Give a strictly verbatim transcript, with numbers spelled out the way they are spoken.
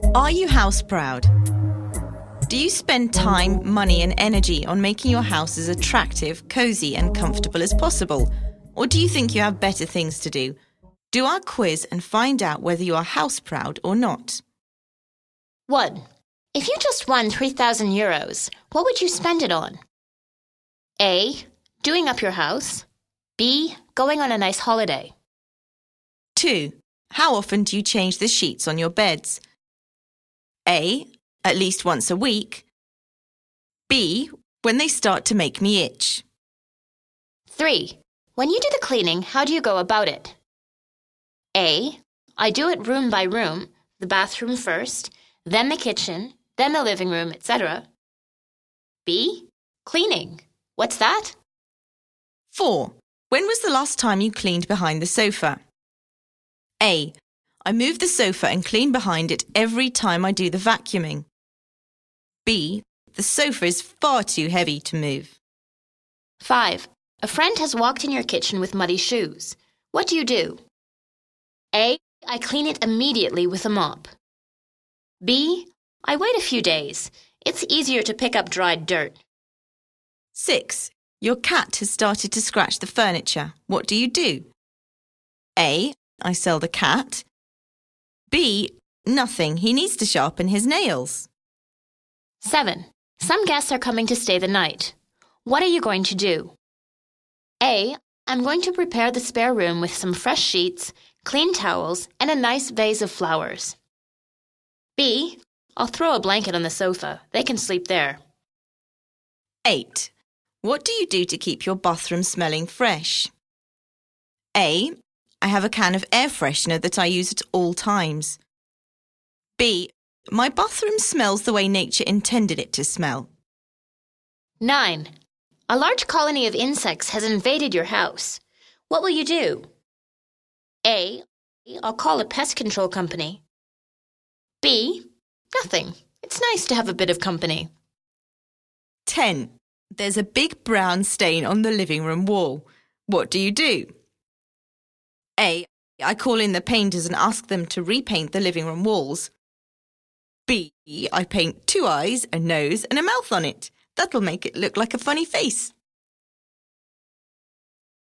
Are you house proud? Do you spend time, money and energy on making your house as attractive, cosy and comfortable as possible? Or do you think you have better things to do? Do our quiz and find out whether you are house proud or not. one. If you just won three thousand euros, what would you spend it on? A. Doing up your house. B. Going on a nice holiday. two. How often do you change the sheets on your beds? A. At least once a week. B. When they start to make me itch. three. When you do the cleaning, how do you go about it? A. I do it room by room, the bathroom first, then the kitchen, then the living room, et cetera. B. Cleaning. What's that? four. When was the last time you cleaned behind the sofa? A. I move the sofa and clean behind it every time I do the vacuuming. B. The sofa is far too heavy to move. five. A friend has walked in your kitchen with muddy shoes. What do you do? A. I clean it immediately with a mop. B. I wait a few days. It's easier to pick up dried dirt. six. Your cat has started to scratch the furniture. What do you do? A. I sell the cat. B. Nothing. He needs to sharpen his nails. seven. Some guests are coming to stay the night. What are you going to do? A. I'm going to prepare the spare room with some fresh sheets, clean towels, and a nice vase of flowers. B. I'll throw a blanket on the sofa. They can sleep there. eight. What do you do to keep your bathroom smelling fresh? A. I have a can of air freshener that I use at all times. B. My bathroom smells the way nature intended it to smell. nine. A large colony of insects has invaded your house. What will you do? A. I'll call a pest control company. B. Nothing. It's nice to have a bit of company. ten. There's a big brown stain on the living room wall. What do you do? A. I call in the painters and ask them to repaint the living room walls. B. I paint two eyes, a nose and a mouth on it. That'll make it look like a funny face.